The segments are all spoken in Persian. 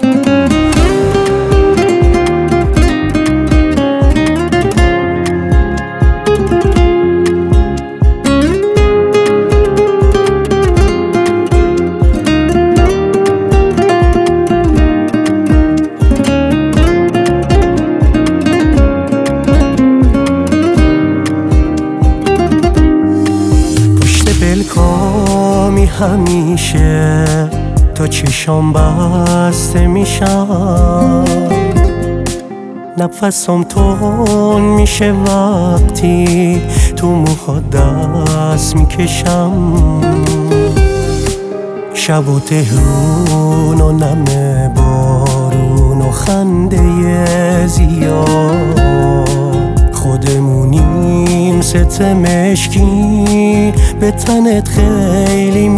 پلکامی همیشه تا چشام بسته میشم، نفسم تون میشه وقتی تو موها دست میکشم. شب و تهرون و نم بارون و خنده زیاد، خودمونیم ست مشکی به تنت خیلی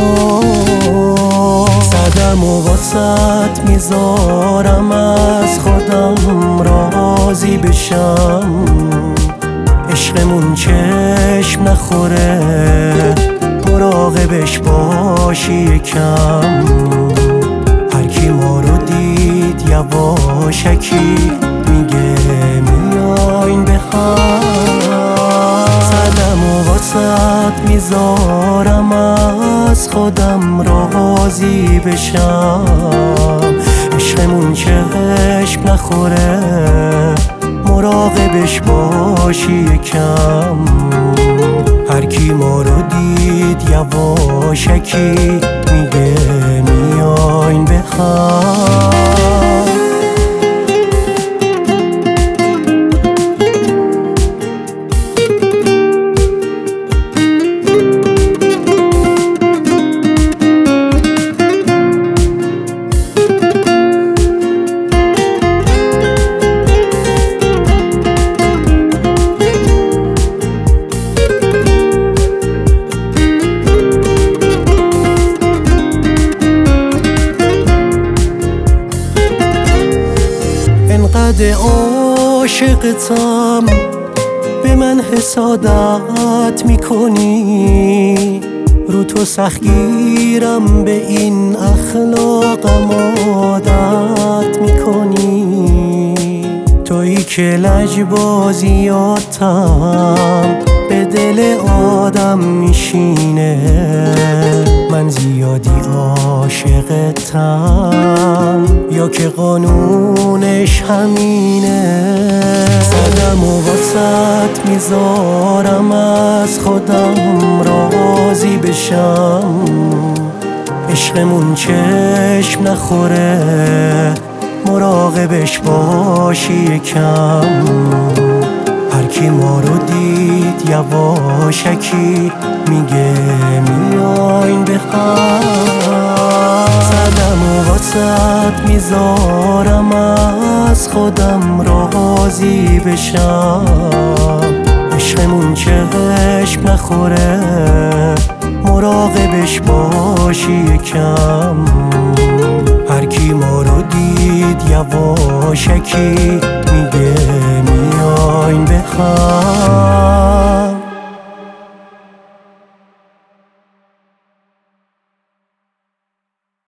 میاد. صدم و واسط میذارم از خودم راضی بشم، عشقمون چشم نخوره مراقبش باشی یکم. هر کی ما رو دید یواشکی میگه میاین به هم. صدم و واسط میذارم از خودم راضی بشم، عشقمون چشم نخوره مراقبش باشی یکم. هر کی ما رو دید یواشکی میگه میاین به هم. انقدر عاشقتم به من حسادت میکنی، رو تو سختگیرم به این اخلاقم عادت میکنی. تویی که لجبازیاتم به دل آدم میشینه، من زیادی عاشقتم یا که قانونش همینه. صدم و واسط میذارم از خودم راضی بشم، عشقمون چشم نخوره مراقبش باشی یکم. هر کی ما رو دید یواشکی میگه میاین به هم. صدم و واسط میذارم از خودم راضی بشم، عشقمون چشم نخوره مراقبش باشی یکم. هر کی ما رو دید یواشکی میگه میاین به هم.